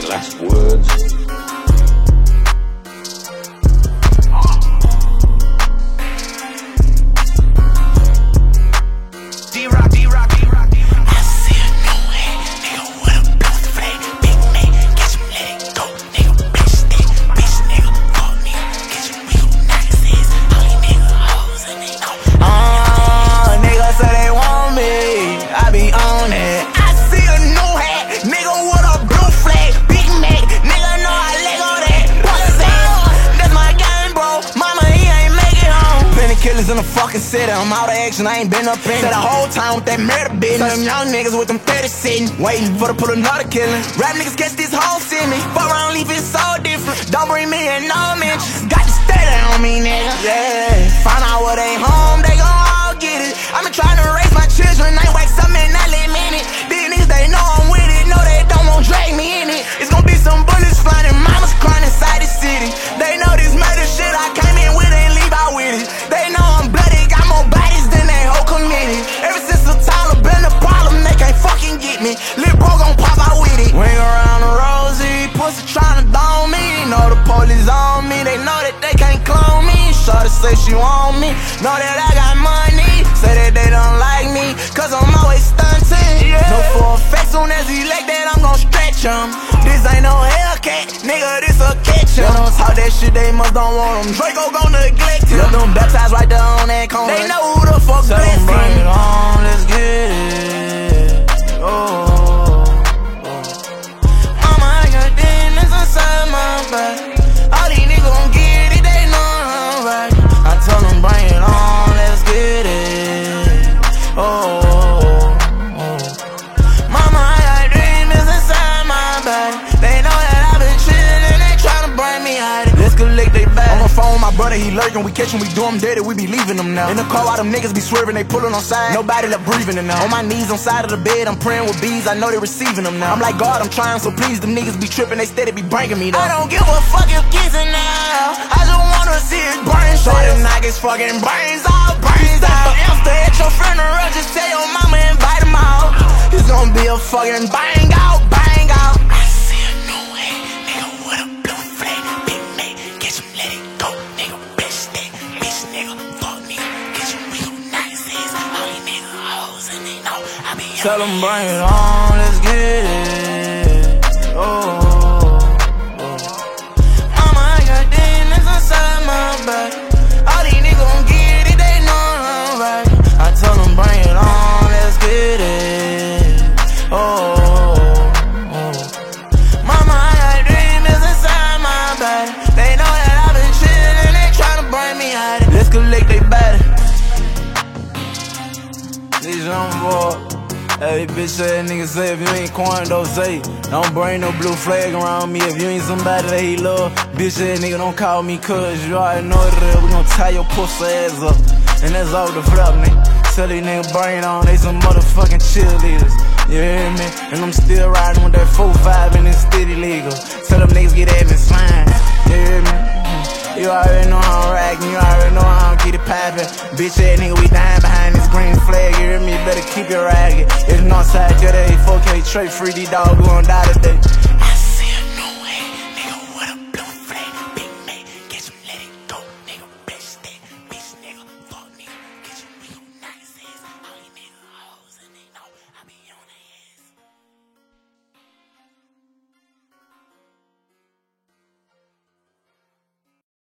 last words. Killers in the fucking city, I'm out of action, I ain't been up in it. The whole time with that murder business. Them young niggas with them 30 sitting, waiting for to pull another killing. Rap niggas catch this whole in me, fuck around, leave it so different. Don't bring me in no mention, got to stay there on me, nigga. Yeah, find out what they home, they gon' all get it. I've been trying to raise my children, I ain't wait something in that little minute. These niggas, they know I'm with it, know they don't want drag me in it. It's gonna be some bullets flying and mamas crying inside the city. They know this murder shit I came in with and leave out with it. They know I'm bloody, got more bodies than they whole community. Ever since the Tyler been a problem, they can't fucking get me. Lil' bro gon' pop out with it. Ring around the rosy, pussy tryna dome me. Know the police on me, they know that they can't clone me. Shorty say she want me, know that I got money. Say that they don't like me, cause I'm always stunting. Yeah. No for a fact, soon as he like that, I'm gon' stretch him. This ain't no Hellcat, nigga, this a catch him. They don't talk that shit, they must don't want him. Draco gon' neglect him. Let them baptized right there on that corner. They know who the fuck blessed him. Bring it on, let's get it. Oh. Mama, I got demons inside my body. All these niggas gon' get it, they know I'm right. I tell them bring it on, let's get it. Oh. Mama, I got demons inside my body. They know that I've been chillin', they tryna bring me out. Let's collect they bag. On the phone, my brother, he lurking. We catch him, we do him dirty, we be leaving them now. In the car, all them niggas be swerving, they pullin' on side. Nobody left breathing in now. On my knees, on side of the bed, I'm praying with bees. I know they receiving them now. I'm like, God, I'm trying, so please, them niggas be tripping, they steady be bringing me down. I don't give a fuck if kissing now. I just wanna see it burn. So them knock his fucking brains out, brains out. After at your funeral, just tell your mama invite him out. It's gonna be a fucking bang out, bang out. I see a new head, nigga with a blue flag. Big man, get him, let it go, nigga, bitch that, bitch nigga, fuck nigga, get you real nice ass. All these niggas hoes and they know I be tell them bring it on, let's get it. Oh. Mama, I got demons inside my body. All these niggas gon' get it, they know I'm right. I tell them bring it on, let's get it. Oh. Mama, I got demons inside my body. They know that I've been chillin', they tryna bring me out. Let's collect they body. These young boy. Hey, bitch ass nigga say if you ain't Quando, say don't bring no blue flag around me. If you ain't somebody that he love, bitch ass nigga don't call me cuz you already know it real. We gon' tie your pussy ass up, and that's all the flop, nigga. Tell these niggas bring it on, they some motherfucking cheerleaders. You hear me? And I'm still riding with that 4-5 and it's steady legal. Tell them niggas get at me slime. You hear me? You already know how I'm racking, you already know how I'm get it poppin'. Bitch ass nigga, we dying behind this green flag. You hear me? Better keep it ragged. It's Northside today, 4K trait free, D dog, we gon' die today.